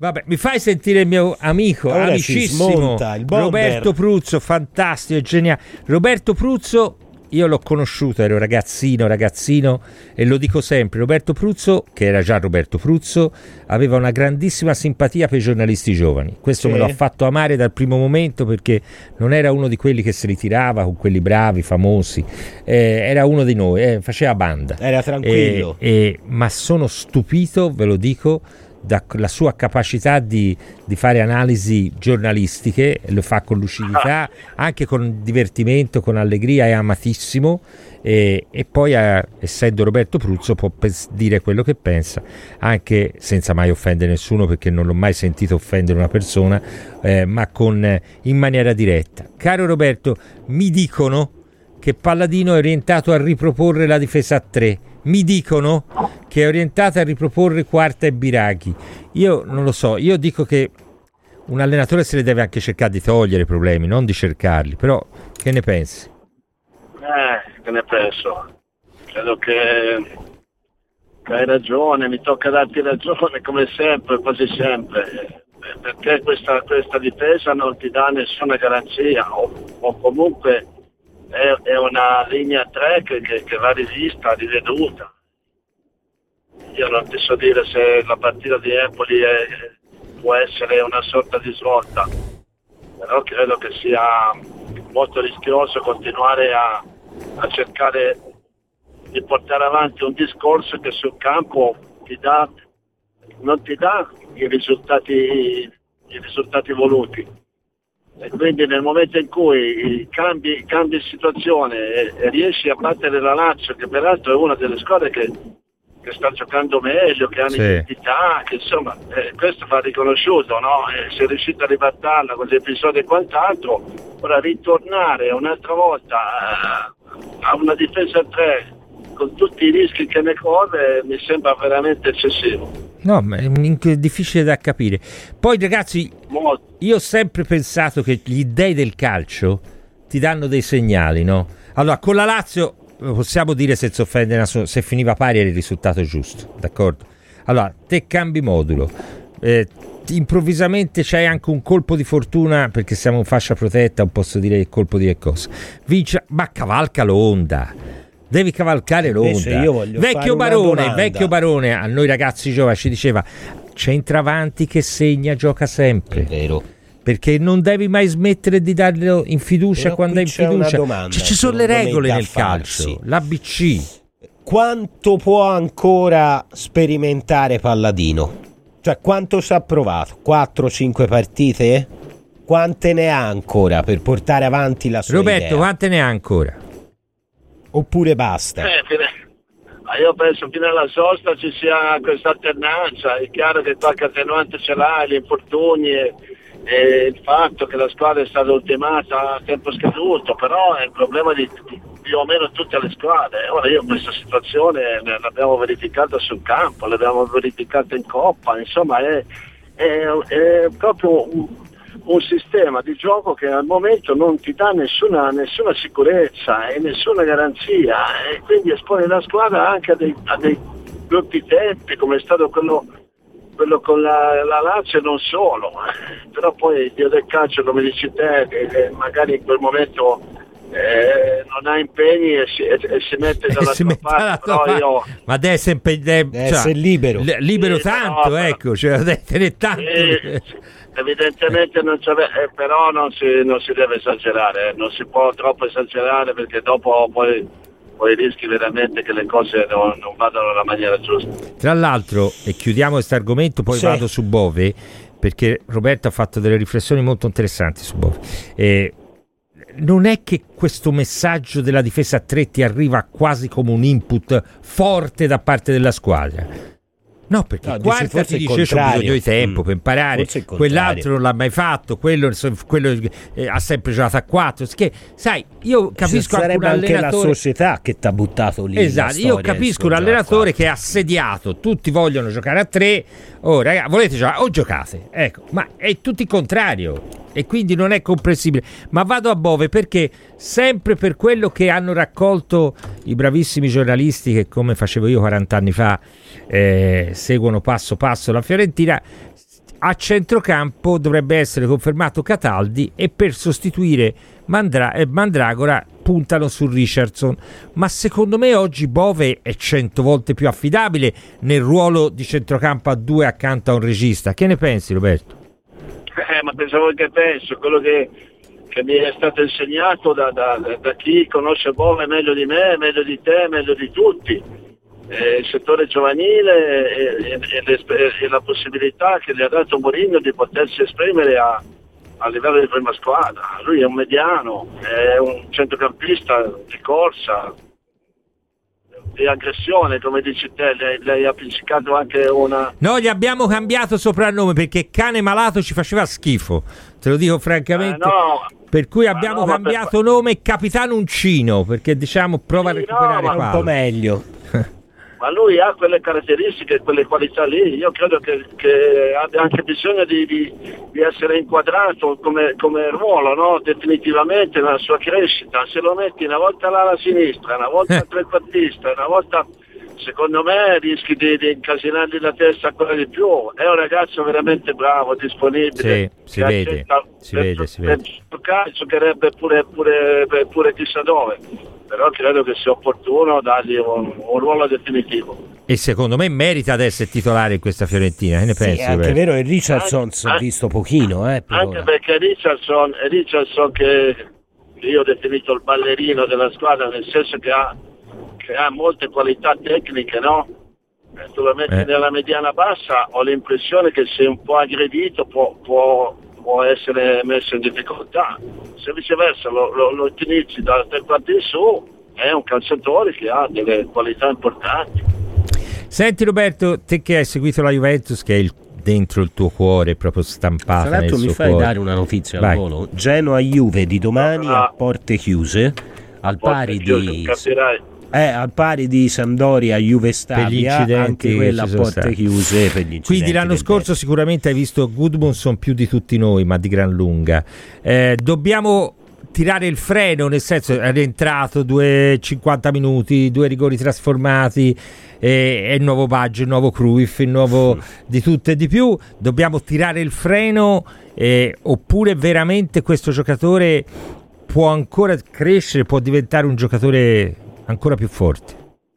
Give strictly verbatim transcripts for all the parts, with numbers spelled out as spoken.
Vabbè, mi fai sentire il mio amico, Ora amicissimo smonta, il Roberto Pruzzo, fantastico, geniale. Roberto Pruzzo, io l'ho conosciuto, ero ragazzino, ragazzino, e lo dico sempre, Roberto Pruzzo, che era già Roberto Pruzzo, aveva una grandissima simpatia per i giornalisti giovani. Questo sì. me l'ha fatto amare dal primo momento, perché non era uno di quelli che si ritirava con quelli bravi, famosi, eh, era uno di noi, eh, faceva banda. Era tranquillo. Eh, eh, ma sono stupito, ve lo dico, dalla sua capacità di, di fare analisi giornalistiche, lo fa con lucidità, anche con divertimento, con allegria, è amatissimo, e, e poi eh, essendo Roberto Pruzzo può pens- dire quello che pensa, anche senza mai offendere nessuno, perché non l'ho mai sentito offendere una persona, eh, ma con eh, in maniera diretta. Caro Roberto, mi dicono che Palladino è orientato a riproporre la difesa a tre. Mi dicono che è orientata a riproporre Quarta e Biraghi. Io non lo so, io dico che un allenatore se ne deve anche cercare di togliere i problemi, non di cercarli, però che ne pensi? Eh, che ne penso? Credo che, che hai ragione, mi tocca darti ragione come sempre, quasi sempre, perché questa, questa difesa non ti dà nessuna garanzia, o, o comunque è, è una linea tre che, che, che va rivista, riveduta. Io non ti so dire se la partita di Empoli è, può essere una sorta di svolta, però credo che sia molto rischioso continuare a, a cercare di portare avanti un discorso che sul campo ti dà, non ti dà i risultati, i risultati voluti. E quindi nel momento in cui cambi, cambi situazione e, e riesci a battere la Lazio, che peraltro è una delle squadre che, che sta giocando meglio, che hanno sì. identità, che insomma eh, questo va riconosciuto, no? E sei riuscito a ribattarla con gli episodi e quant'altro. Ora ritornare un'altra volta eh, a una difesa a tre con tutti i rischi che ne corre mi sembra veramente eccessivo. No, ma è difficile da capire. Poi ragazzi, Molto. io ho sempre pensato che gli dei del calcio ti danno dei segnali, no? Allora, con la Lazio possiamo dire, senza offendere, se finiva pari era il risultato giusto, d'accordo? Allora, te cambi modulo, eh, improvvisamente c'hai anche un colpo di fortuna, perché siamo in fascia protetta, non posso dire il colpo di che cosa. Vince, ma cavalca l'onda. Devi cavalcare l'onda. Io voglio vecchio fare barone, una domanda. vecchio barone, a noi ragazzi giovani ci diceva: centravanti che segna gioca sempre. È vero. Perché non devi mai smettere di darlo in fiducia. Però quando è in c'è fiducia. una domanda, ci, ci sono le regole nel farsi. calcio, l'A B C. Quanto può ancora sperimentare Palladino? Cioè, quanto ci ha provato? quattro cinque partite? Quante ne ha ancora per portare avanti la sua Roberto, idea? quante ne ha ancora? Oppure basta? Eh, fine- ma io penso fino alla sosta ci sia questa alternanza. È chiaro che qualche attenuante ce l'ha, gli infortuni e, e il fatto che la squadra è stata ultimata a tempo scaduto, però è un problema di, di più o meno tutte le squadre. Ora io questa situazione l'abbiamo verificata sul campo, l'abbiamo verificata in Coppa, insomma è, è, è proprio un, un sistema di gioco che al momento non ti dà nessuna, nessuna sicurezza e nessuna garanzia, e quindi espone la squadra anche a dei, a dei brutti tempi, come è stato quello, quello con la, la Lazio e non solo. Però poi il dio del calcio, come dici te, che, che magari in quel momento eh, non ha impegni e si, e, e si mette dalla si sua mette parte, dalla però tua io... ma deve sempre deve, Deve cioè, essere libero. l- libero Sì, tanto, però- ecco, cioè deve tenere tanto. Sì, sì, evidentemente non c'è, eh, però non si, non si deve esagerare, eh, non si può troppo esagerare, perché dopo poi, poi rischi veramente che le cose non, non vadano nella maniera giusta. Tra l'altro, e chiudiamo questo argomento, poi Sì. vado su Bove, perché Roberto ha fatto delle riflessioni molto interessanti su Bove. Eh, non è che questo messaggio della difesa a tre ti arriva quasi come un input forte da parte della squadra? No, perché No, dici Quarta forse ti il dice: io ho contrario. bisogno di tempo Mm. per imparare, Forse il contrario. quell'altro non l'ha mai fatto, quello, quello eh, ha sempre giocato a quattro. Che, sai, io capisco anche un Sarebbe anche la allenatore. società che ti ha buttato lì. Esatto, la io storia, capisco un insomma, allenatore fatto. che è assediato, tutti vogliono giocare a tre. Oh, ragazzi, volete giocare? O giocate, ecco, ma è tutto il contrario. E quindi non è comprensibile. Ma vado a Bove perché sempre per quello che hanno raccolto i bravissimi giornalisti che, come facevo io quaranta anni fa, eh, seguono passo passo la Fiorentina, a centrocampo dovrebbe essere confermato Cataldi e per sostituire Mandra- eh, Mandragora puntano su Richardson, ma secondo me oggi Bove è cento volte più affidabile nel ruolo di centrocampo a due accanto a un regista. Che ne pensi, Roberto? Eh, ma pensavo che penso, quello che, che mi è stato insegnato da, da, da chi conosce Bove meglio di me, meglio di te, meglio di tutti, eh, il settore giovanile e, e, e, e la possibilità che gli ha dato Mourinho di potersi esprimere a, a livello di prima squadra. Lui è un mediano, è un centrocampista di corsa, di aggressione, come dici te. Lei, lei ha appiccicato anche una... No, gli abbiamo cambiato soprannome perché Cane Malato ci faceva schifo, te lo dico francamente, eh, no, per cui abbiamo no, cambiato per... nome Capitano Uncino, perché diciamo prova sì, a recuperare no, ma un po' meglio. Ma lui ha quelle caratteristiche, quelle qualità lì. Io credo che, che abbia anche bisogno di, di, di essere inquadrato come, come ruolo, no? Definitivamente nella sua crescita. Se lo metti una volta là alla sinistra, una volta al trequartista, una volta, secondo me rischi di, di incasinargli la testa ancora di più. È un ragazzo veramente bravo, disponibile. Sì, si vede, si per, vede, si per vede. giocare giocherebbe pure, pure, pure chissà dove. Però credo che sia opportuno dargli un, un ruolo definitivo. E secondo me merita di essere titolare in questa Fiorentina. Che ne pensi? Sì, è anche vero, il Richardson si è visto pochino. Eh, per anche ora. perché Richardson, Richardson che, che io ho definito il ballerino della squadra, nel senso che ha, che ha molte qualità tecniche, no? E tu lo metti eh. nella mediana bassa, ho l'impressione che se un po' aggredito può, può, può essere messo in difficoltà. Se viceversa lo, lo, lo utilizzi dal tre quarti in su, è un calciatore che ha delle qualità importanti. Senti Roberto, te che hai seguito la Juventus, che è il, dentro il tuo cuore, proprio stampata Tra l'altro nel mi suo fai cuore. dare una notizia Vai. al volo? Genoa-Juve di domani Ah. a porte chiuse, al pari di... Capirai. Eh, al pari di Sampdoria Juve Stabia, Per gli incidenti anche quella a che ci sono porte stati. chiuse per gli incidenti. Quindi l'anno del scorso derby. sicuramente hai visto Gudmundsson più di tutti noi, ma di gran lunga. Eh, dobbiamo tirare il freno, nel senso è rientrato due cinquanta minuti, due rigori trasformati, e, e il nuovo Baggio, il nuovo Cruyff, il nuovo di tutto e di più. Dobbiamo tirare il freno, eh, oppure veramente questo giocatore può ancora crescere, può diventare un giocatore ancora più forte?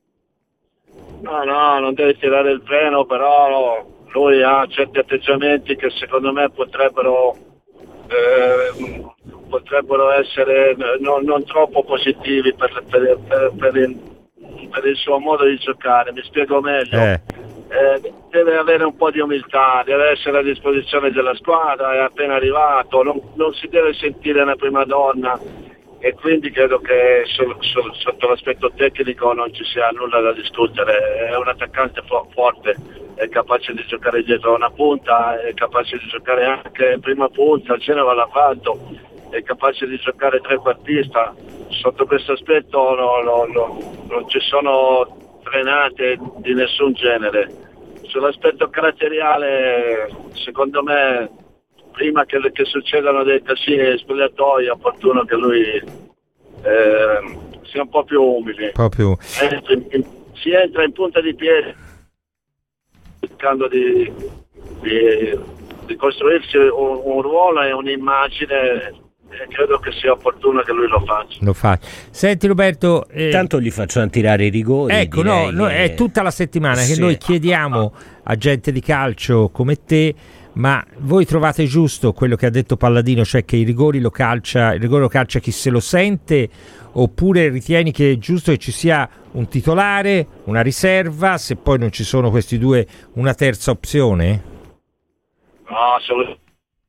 No, no, non deve tirare il freno, però lui ha certi atteggiamenti che secondo me potrebbero eh, potrebbero essere non, non troppo positivi per, per, per, per, il, per il suo modo di giocare. Mi spiego meglio. Eh. Eh, deve avere un po' di umiltà, deve essere a disposizione della squadra, è appena arrivato, non, non si deve sentire una prima donna, e quindi credo che sul, sul, sotto l'aspetto tecnico non ci sia nulla da discutere. È un attaccante fo- forte, è capace di giocare dietro una punta, è capace di giocare anche in prima punta, il Genova l'ha fatto, è capace di giocare trequartista. Sotto questo aspetto no, no, no, non ci sono frenate di nessun genere. Sull'aspetto caratteriale, secondo me, prima che, che succedano dei casini nei spogliatoi, è opportuno che lui eh, sia un po' più umile. Proprio. Entra in, in, si entra in punta di piedi cercando di, di, di costruirsi un, un ruolo e un'immagine, e credo che sia opportuno che lui lo faccia. Lo fa. Senti Roberto, eh, Tanto gli facciamo tirare i rigori. ecco, no, no, che... è tutta la settimana che Sì. noi chiediamo a gente di calcio come te, ma voi trovate giusto quello che ha detto Palladino, cioè che i rigori lo calcia, il rigore lo calcia chi se lo sente, oppure ritieni che è giusto che ci sia un titolare, una riserva, se poi non ci sono questi due, una terza opzione? No, assolutamente.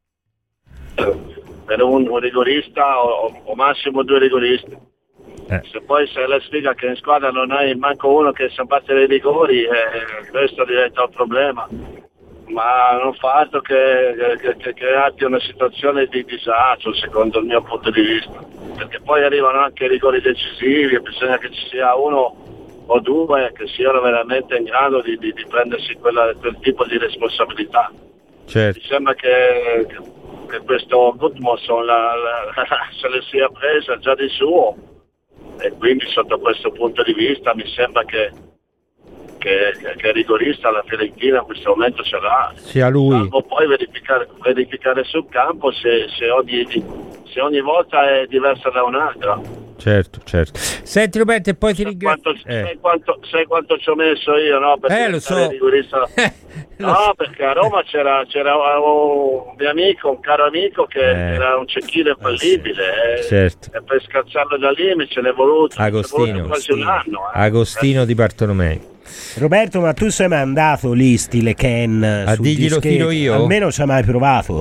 Per un, un rigorista o, o massimo due rigoristi. Eh. Se poi sei la sfiga che in squadra non hai manco uno che sa battere i rigori, eh, questo diventa un problema. Ma non fa altro che, che, che crearti una situazione di disagio, secondo il mio punto di vista, perché poi arrivano anche i rigori decisivi e bisogna che ci sia uno o due che siano veramente in grado di, di, di prendersi quella, quel tipo di responsabilità. Certo. Mi sembra che, che questo Gudmundsson la, la, se le sia presa già di suo, e quindi sotto questo punto di vista mi sembra che che, che è rigorista, la Fiorentina in questo momento ce l'ha. Sia lui. Salvo poi verificare, verificare sul campo se, se, ogni, se ogni volta è diversa da un'altra. Certo, certo. Senti Roberto, e poi ti ringrazio. Eh. Sai, quanto, sai quanto ci ho messo io, no? Per eh, lo so. Rigorista. No, so. Perché a Roma c'era, c'era un mio amico, un caro amico che eh. era un cecchino infallibile. Eh, certo. E per scalzarlo da lì mi ce n'è voluto, Agostino, voluto quasi un anno. Eh. Agostino eh. di Bartolomei. Roberto, ma tu sei mai andato lì, stile Ken? A dirglielo tiro io? Almeno ci hai mai provato?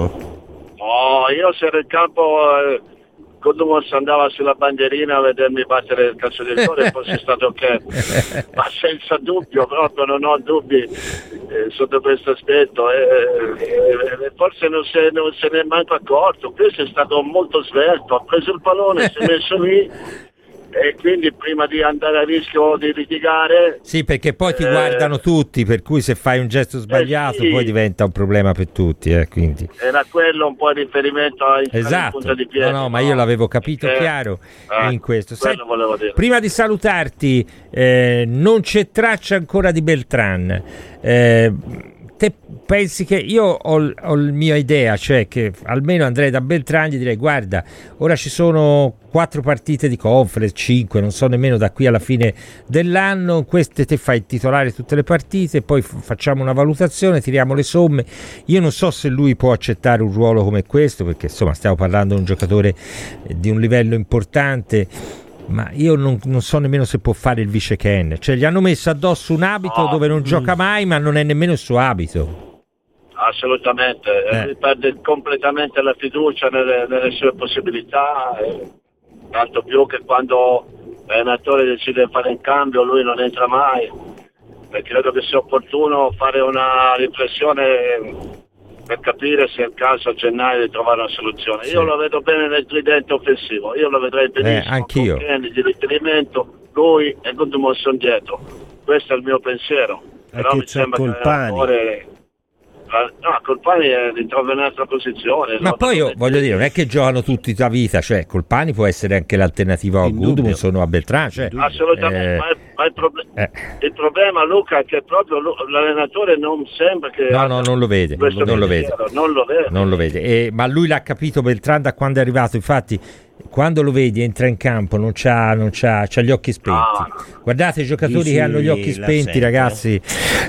No, io se ero in campo... Eh, Godumos andava sulla bandierina a vedermi battere il calcio di rigore, fosse stato ok, ma senza dubbio, proprio non ho dubbi eh, sotto questo aspetto. Eh, eh, forse non se, non se ne è manco accorto. Questo è stato molto svelto, ha preso il pallone, si è messo lì e quindi prima di andare a rischio di litigare... Sì, perché poi ti eh, guardano tutti, per cui se fai un gesto sbagliato eh sì, poi diventa un problema per tutti. Eh, quindi. Era quello un po' il riferimento a esatto. punta di piede. No, no, ma io l'avevo capito perché, chiaro eh, in questo. Sai, volevo dire. Prima di salutarti, eh, non c'è traccia ancora di Beltran. Eh, te pensi che io ho, ho la mia idea, cioè che almeno andrei da Beltran e gli direi: guarda, ora ci sono quattro partite di conference, cinque, non so nemmeno da qui alla fine dell'anno, queste te fai titolare tutte le partite, poi f- facciamo una valutazione, tiriamo le somme. Io non so se lui può accettare un ruolo come questo, perché insomma stiamo parlando di un giocatore di un livello importante, ma io non, non so nemmeno se può fare il vice Ken. Cioè gli hanno messo addosso un abito oh, dove non mm. gioca mai, ma non è nemmeno il suo abito. Assolutamente, eh. Lui perde completamente la fiducia nelle, nelle sue possibilità, eh, tanto più che quando l'allenatore decide fare un cambio lui non entra mai, e credo che sia opportuno fare una riflessione per capire se è il caso a gennaio di trovare una soluzione. Sì. Io lo vedo bene nel tridente offensivo, io lo vedrei benissimo, eh, anch'io. Con Kenny di riferimento, lui e Gudmundsson dietro. Questo è il mio pensiero. Però mi sembra che l'allenatore... No, Colpani ritrova in un'altra posizione. Ma poi io voglio dire, non è che giocano tutti la vita, cioè Colpani può essere anche l'alternativa a Gudmundsson o a Beltran, cioè, assolutamente, eh, ma, è, ma il, proble- eh. il problema, Luca, è che proprio l'allenatore non sembra che no no non lo vede non lo, non lo vede non lo vede, non lo vede. E, ma lui l'ha capito Beltran da quando è arrivato, infatti quando lo vedi entra in campo non c'ha, non c'ha, c'ha gli occhi spenti. Ah, guardate i giocatori che hanno gli occhi spenti, ragazzi,